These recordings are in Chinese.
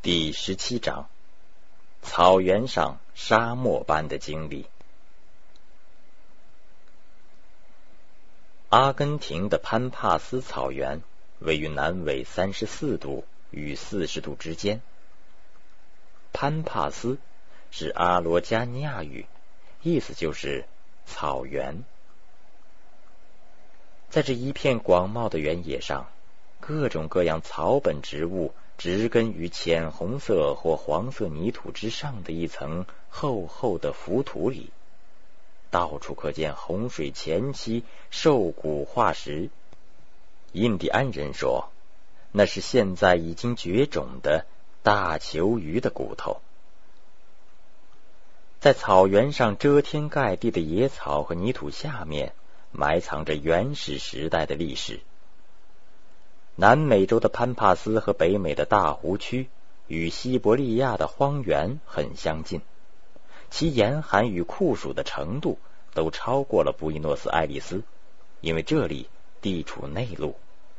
第17章，草原上沙漠般的经历。阿根廷的潘帕斯草原位于南纬34度与40度之间。潘帕斯是阿罗加尼亚语，意思就是草原。在这一片广袤的原野上，各种各样草本植物植根于浅红色或黄色泥土之上的一层厚厚的浮土里，到处可见洪水前期瘦骨化石。印第安人说，那是现在已经绝种的大球鱼的骨头。在草原上遮天盖地的野草和泥土下面，埋藏着原始时代的历史。南美洲的潘帕斯和北美的大湖区与西伯利亚的荒原很相近，其严寒与酷暑的程度都超过了布宜诺斯艾利斯，因为这里地处内陆。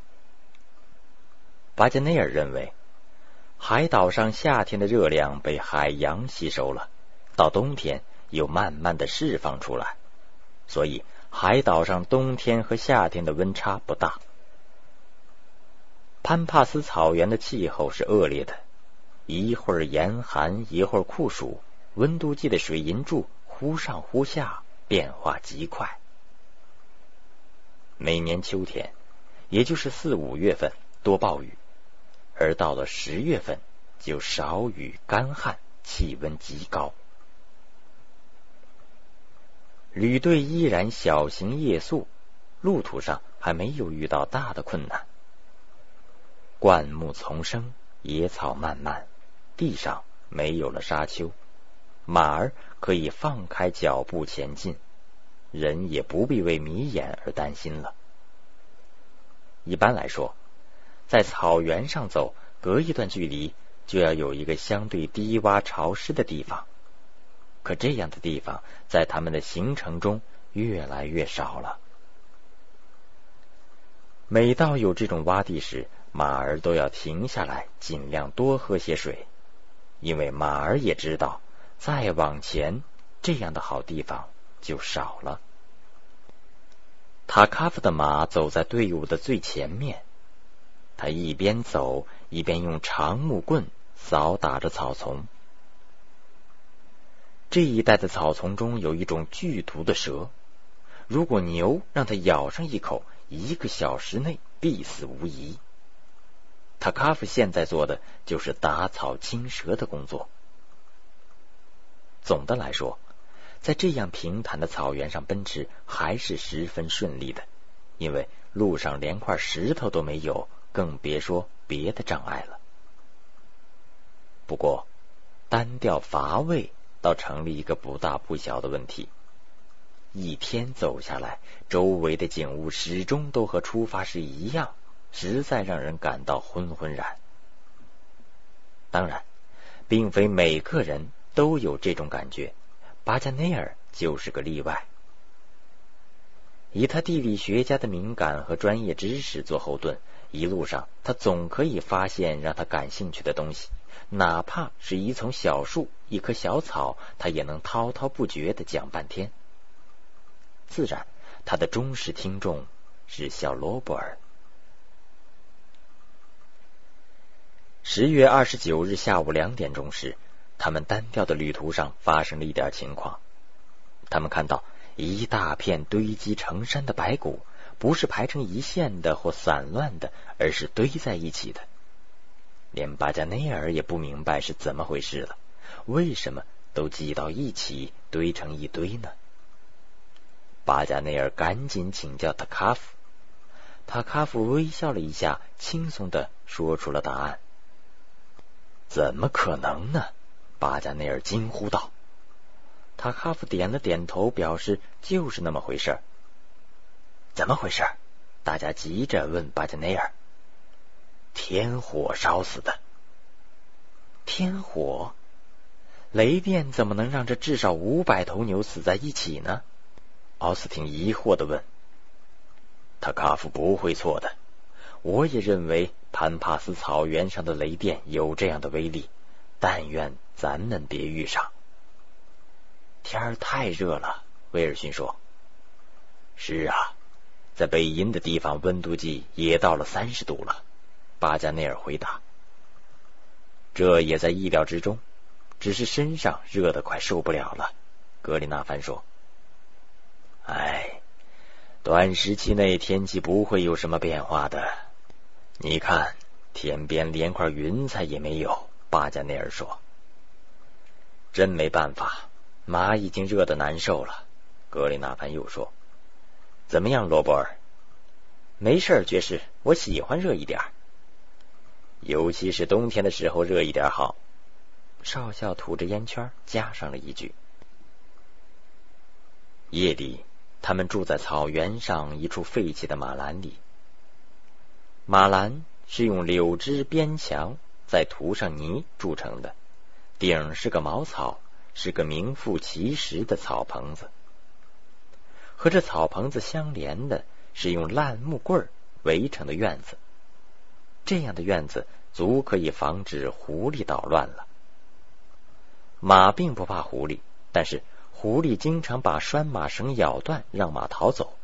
巴加内尔认为，海岛上夏天的热量被海洋吸收了，到冬天又慢慢的释放出来，所以海岛上冬天和夏天的温差不大。潘帕斯草原的气候是恶劣的，一会儿严寒，一会儿酷暑，温度计的水银柱忽上忽下，变化极快。每年秋天，也就是4、5月份多暴雨，而到了10月份就少雨干旱，气温极高。旅队依然小行夜宿，路途上还没有遇到大的困难。灌木丛生，野草漫漫，地上没有了沙丘，马儿可以放开脚步前进，人也不必为迷眼而担心了。一般来说，在草原上走，隔一段距离就要有一个相对低洼潮湿的地方，可这样的地方在他们的行程中越来越少了。每到有这种洼地时，马儿都要停下来，尽量多喝些水，因为马儿也知道，再往前这样的好地方就少了。塔卡夫的马走在队伍的最前面，他一边走一边用长木棍扫打着草丛。这一带的草丛中有一种剧毒的蛇，如果牛让它咬上一口，1个小时内必死无疑。塔卡夫现在做的就是打草清蛇的工作。总的来说，在这样平坦的草原上奔驰还是十分顺利的，因为路上连块石头都没有，更别说别的障碍了。不过单调乏味倒成了一个不大不小的问题。一天走下来，周围的景物始终都和出发时一样，实在让人感到昏昏然。当然，并非每个人都有这种感觉，巴加内尔就是个例外。以他地理学家的敏感和专业知识做后盾，一路上他总可以发现让他感兴趣的东西，哪怕是一丛小树、一棵小草，他也能滔滔不绝地讲半天。自然，他的忠实听众是小罗伯尔。10月29日下午2点钟时，他们单调的旅途上发生了一点情况。他们看到一大片堆积成山的白骨，不是排成一线的或散乱的，而是堆在一起的。连巴加内尔也不明白是怎么回事了，为什么都挤到一起，堆成一堆呢？巴加内尔赶紧请教塔卡夫，塔卡夫微笑了一下，轻松地说出了答案。怎么可能呢？巴加内尔惊呼道。塔卡夫点了点头，表示就是那么回事。怎么回事？大家急着问巴加内尔。天火烧死的。天火？雷电怎么能让这至少500头牛死在一起呢？奥斯汀疑惑地问。塔卡夫不会错的，我也认为潘帕斯草原上的雷电有这样的威力，但愿咱们别遇上。天儿太热了，威尔逊说。是啊，在北阴的地方温度计也到了30度了，巴加内尔回答。这也在意料之中，只是身上热得快受不了了，格里纳凡说。短时期内天气不会有什么变化的。你看，天边连块云彩也没有，巴加内尔说。真没办法，马已经热得难受了，格里纳凡又说。怎么样，罗伯尔？没事，爵士，我喜欢热一点，尤其是冬天的时候热一点好。少校吐着烟圈加上了一句。夜里，他们住在草原上一处废弃的马栏里。马栏是用柳枝边墙再涂上泥筑成的，顶是个茅草，是个名副其实的草棚子。和这草棚子相连的是用烂木棍围成的院子，这样的院子足可以防止狐狸捣乱了。马并不怕狐狸，但是狐狸经常把拴马绳咬断，让马逃走。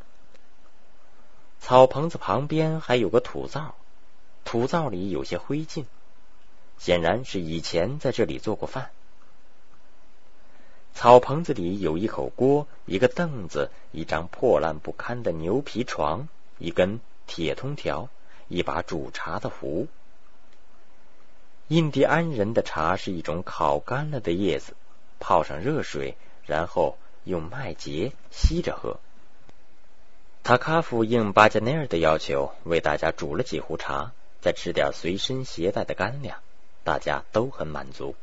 草棚子旁边还有个土灶，土灶里有些灰烬，显然是以前在这里做过饭。草棚子里有一口锅，一个凳子，一张破烂不堪的牛皮床，一根铁通条，一把煮茶的壶。印第安人的茶是一种烤干了的叶子，泡上热水，然后用麦秸吸着喝。塔卡夫应巴加内尔的要求，为大家煮了几壶茶，再吃点随身携带的干粮，大家都很满足。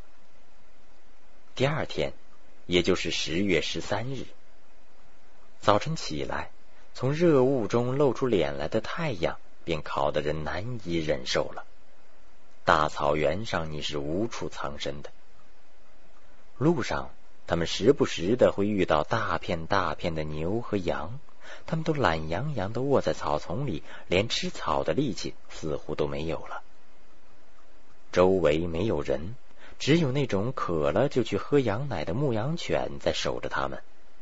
第二天，也就是10月13日，早晨起来，从热雾中露出脸来的太阳便烤得人难以忍受了。大草原上你是无处藏身的。路上，他们时不时的会遇到大片大片的牛和羊，他们都懒洋洋的卧在草丛里，连吃草的力气似乎都没有了。周围没有人，只有那种渴了就去喝羊奶的牧羊犬在守着他们。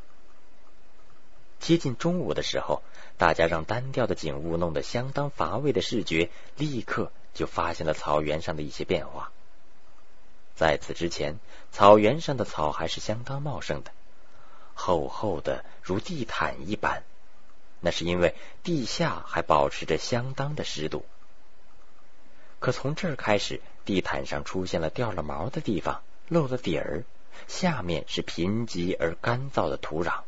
接近中午的时候，大家让单调的景物弄得相当乏味的视觉立刻就发现了草原上的一些变化。在此之前，草原上的草还是相当茂盛的，厚厚的如地毯一般，那是因为地下还保持着相当的湿度。可从这儿开始，地毯上出现了掉了毛的地方，露了底儿，下面是贫瘠而干燥的土壤。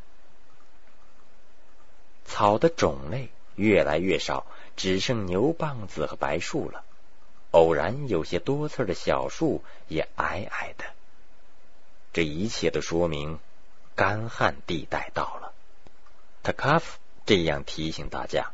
草的种类越来越少，只剩牛蒡子和白树了，偶然有些多刺的小树也矮矮的。这一切都说明干旱地带到了。塔卡夫这样提醒大家。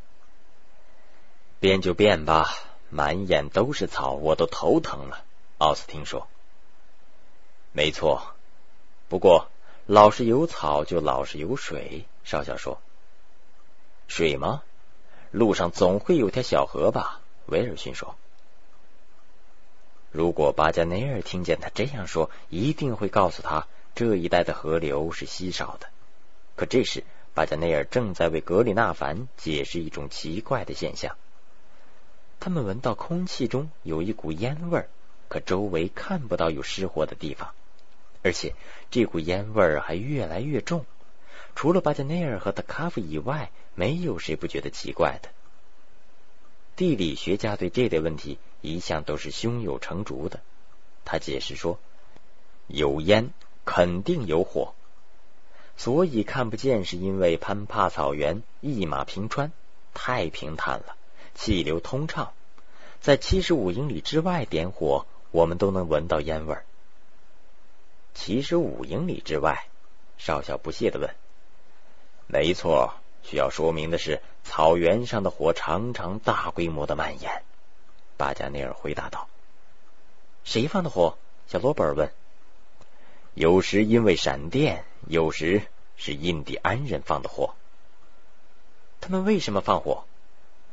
变就变吧，满眼都是草，我都头疼了，奥斯汀说。没错，不过老是有草就老是有水，少校说。水吗？路上总会有条小河吧，威尔逊说。如果巴加内尔听见他这样说，一定会告诉他这一带的河流是稀少的。可这时巴加内尔正在为格里纳凡解释一种奇怪的现象。他们闻到空气中有一股烟味，可周围看不到有失火的地方，而且这股烟味还越来越重。除了巴加内尔和塔卡夫以外，没有谁不觉得奇怪的。地理学家对这类问题一向都是胸有成竹的。他解释说，有烟肯定有火，所以看不见是因为潘帕草原一马平川，太平坦了，气流通畅，在75英里之外点火，我们都能闻到烟味。75英里之外？少校不屑地问。没错，需要说明的是，草原上的火常常大规模的蔓延。巴加内尔回答道。谁放的火？小罗伯尔问。有时因为闪电，有时是印第安人放的火。他们为什么放火？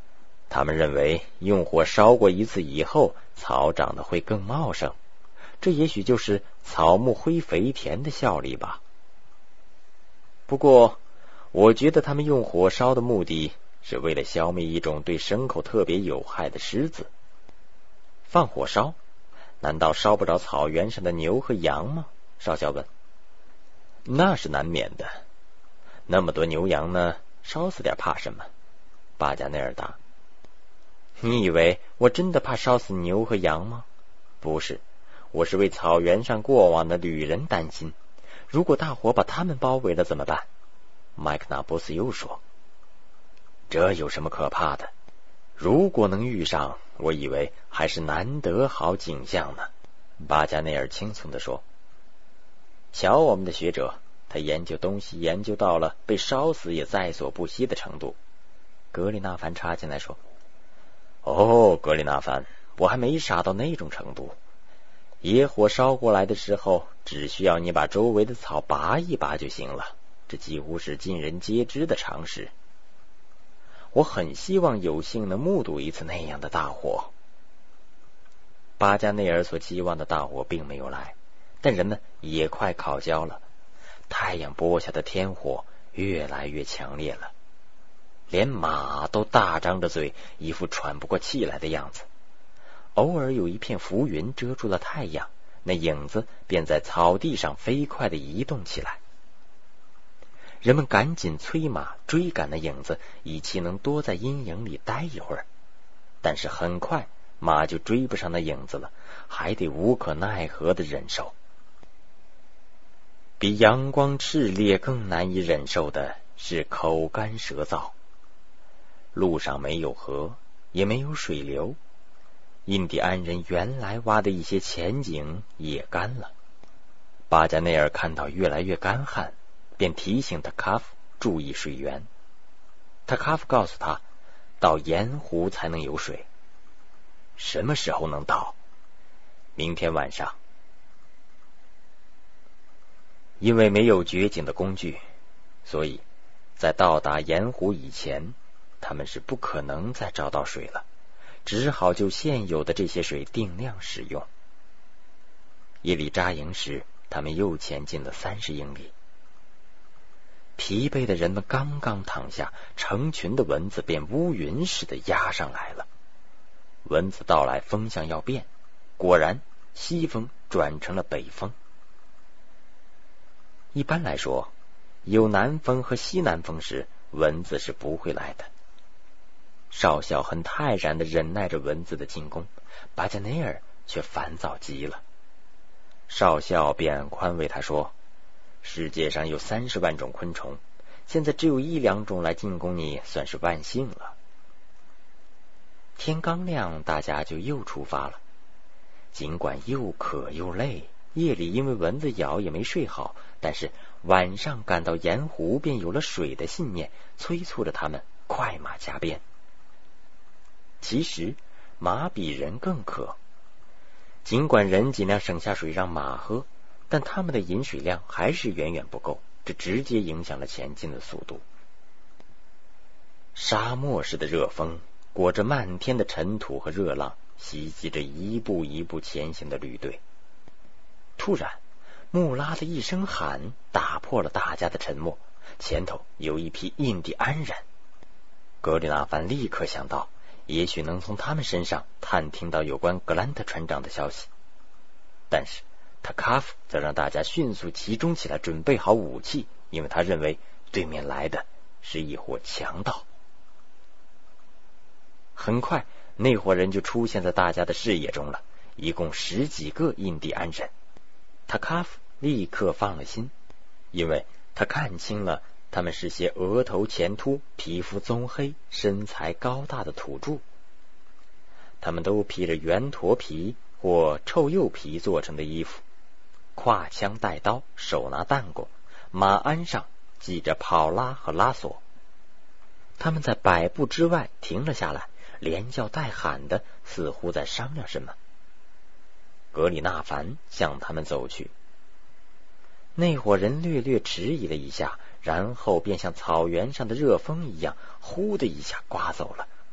他们认为用火烧过一次以后，草长得会更茂盛，这也许就是草木灰肥田的效力吧。不过我觉得他们用火烧的目的是为了消灭一种对牲口特别有害的虱子。放火烧，难道烧不着草原上的牛和羊吗？少校问。那是难免的，那么多牛羊呢，烧死点怕什么？巴加内尔答。你以为我真的怕烧死牛和羊吗？不是，我是为草原上过往的旅人担心。如果大火把他们包围了怎么办？麦克纳波斯又说。这有什么可怕的？如果能遇上，我以为还是难得好景象呢。巴加内尔轻松地说。瞧我们的学者，他研究东西研究到了被烧死也在所不惜的程度。格里纳凡插进来说。哦，格里纳凡，我还没傻到那种程度。野火烧过来的时候，只需要你把周围的草拔一拔就行了，这几乎是尽人皆知的常识。我很希望有幸能目睹一次那样的大火。巴加内尔所期望的大火并没有来，但人们也快烤焦了。太阳播下的天火越来越强烈了，连马都大张着嘴，一副喘不过气来的样子。偶尔有一片浮云遮住了太阳，那影子便在草地上飞快地移动起来。人们赶紧催马追赶那影子，以期能多在阴影里待一会儿。但是很快马就追不上那影子了，还得无可奈何地忍受。比阳光炽烈更难以忍受的是口干舌燥。路上没有河，也没有水流，印第安人原来挖的一些浅井也干了。巴加内尔看到越来越干旱，便提醒塔卡夫注意水源。塔卡夫告诉他，到盐湖才能有水。什么时候能到？明天晚上。因为没有掘井的工具，所以在到达盐湖以前，他们是不可能再找到水了，只好就现有的这些水定量使用。夜里扎营时，他们又前进了30英里。疲惫的人们刚刚躺下，成群的蚊子便乌云似的压上来了。蚊子到来，风向要变，果然西风转成了北风。一般来说，有南风和西南风时，蚊子是不会来的。少校很泰然地忍耐着蚊子的进攻，巴加内尔却烦躁极了。少校便宽慰他说，世界上有30万种昆虫，现在只有1-2种来进攻你，算是万幸了。天刚亮，大家就又出发了。尽管又渴又累，夜里因为蚊子咬也没睡好，但是晚上赶到盐湖便有了水的信念，催促着他们快马加鞭。其实马比人更渴，尽管人尽量省下水让马喝，但他们的饮水量还是远远不够，这直接影响了前进的速度。沙漠式的热风裹着漫天的尘土和热浪，袭击着一步一步前行的旅队。突然，穆拉的一声喊打破了大家的沉默，前头有一批印第安人。格里纳凡立刻想到，也许能从他们身上探听到有关格兰特船长的消息。但是塔卡夫则让大家迅速集中起来，准备好武器，因为他认为对面来的是一伙强盗。很快，那伙人就出现在大家的视野中了，一共10几个印第安人。塔卡夫立刻放了心，因为他看清了他们是些额头前凸、皮肤棕黑、身材高大的土著。他们都披着圆驼皮或臭鼬皮做成的衣服，挎枪带刀，手拿弹弓，马鞍上系着跑拉和拉索。他们在100步之外停了下来，连叫带喊的，似乎在商量什么。格里纳凡向他们走去，那伙人略略迟疑了一下，然后便像草原上的热风一样，呼的一下刮走了，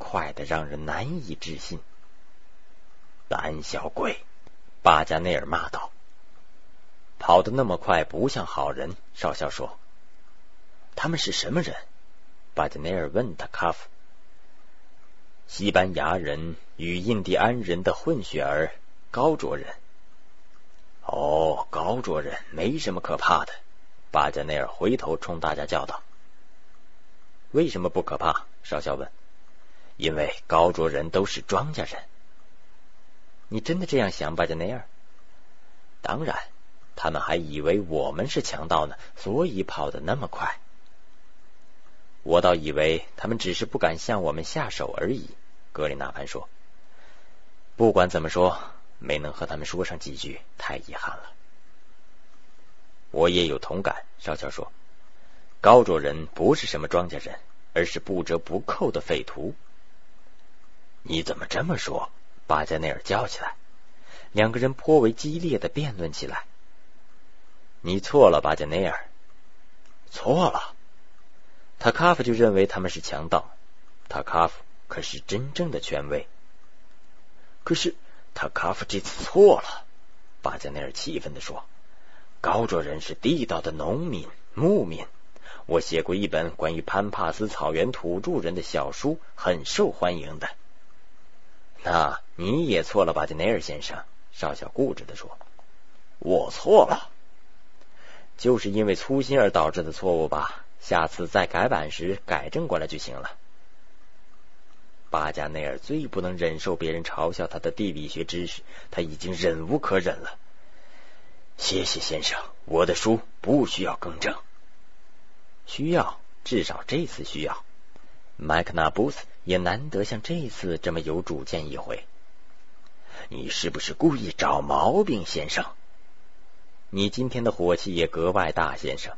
快得让人难以置信。胆小鬼，巴加内尔骂道。跑得那么快不像好人，少校说。他们是什么人？巴加内尔问塔卡夫。西班牙人与印第安人的混血儿，高卓人。哦，高卓人没什么可怕的。巴加内尔回头冲大家叫道。为什么不可怕？少校问。因为高卓人都是庄稼人。你真的这样想，巴加内尔？当然，他们还以为我们是强盗呢，所以跑得那么快。我倒以为他们只是不敢向我们下手而已，格里纳凡说。不管怎么说，没能和他们说上几句，太遗憾了。我也有同感，少校说。高卓人不是什么庄稼人，而是不折不扣的匪徒。你怎么这么说？巴加内尔叫起来。两个人颇为激烈的辩论起来。你错了，巴加内尔。错了。塔卡夫就认为他们是强盗。塔卡夫可是真正的权威。可是塔卡夫这次错了，巴加内尔气愤地说。高卓人是地道的农民、牧民。我写过一本关于潘帕斯草原土著人的小书，很受欢迎的。那你也错了，巴加内尔先生，少校固执地说。我错了。就是因为粗心而导致的错误吧，下次再改版时改正过来就行了。巴加内尔最不能忍受别人嘲笑他的地理学知识，他已经忍无可忍了。谢谢先生，我的书不需要更正。需要，至少这次需要。麦克纳布斯也难得像这次这么有主见一回。你是不是故意找毛病，先生？你今天的火气也格外大，先生。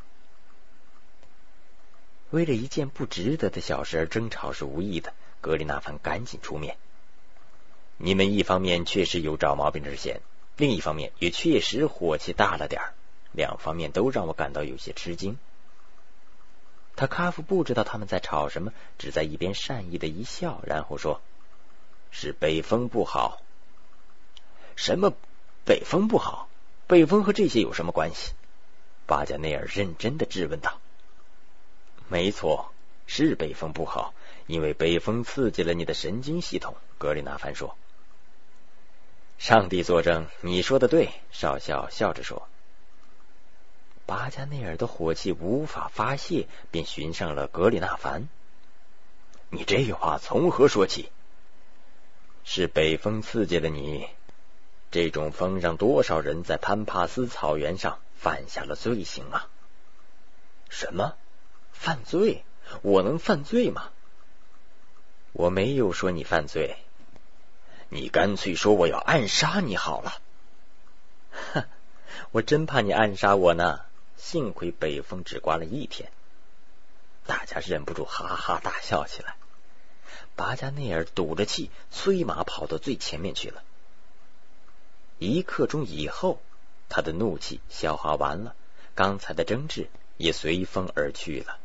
为了一件不值得的小事而争吵是无益的，格里纳凡赶紧出面。你们一方面确实有找毛病之嫌，另一方面也确实火气大了点儿，两方面都让我感到有些吃惊。塔卡夫不知道他们在吵什么，只在一边善意的一笑，然后说：是北风不好。什么北风不好？北风和这些有什么关系？巴加内尔认真的质问道。没错，是北风不好，因为北风刺激了你的神经系统，格里纳凡说。上帝作证，你说的对，少校笑着说。巴加内尔的火气无法发泄，便寻上了格里纳凡。你这话从何说起？是北风刺激了你，这种风让多少人在潘帕斯草原上犯下了罪行啊！什么？犯罪？我能犯罪吗？我没有说你犯罪，你干脆说我要暗杀你好了。哼，我真怕你暗杀我呢。幸亏北风只刮了一天。大家忍不住哈哈大笑起来。巴加内尔赌着气，催马跑到最前面去了。1刻钟以后，他的怒气消化完了，刚才的争执也随风而去了。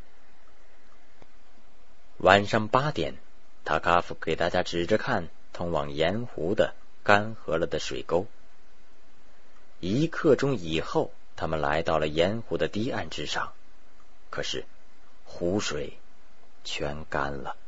晚上8点，塔卡夫给大家指着看通往盐湖的干涸了的水沟。1刻钟以后，他们来到了盐湖的堤岸之上，可是湖水全干了。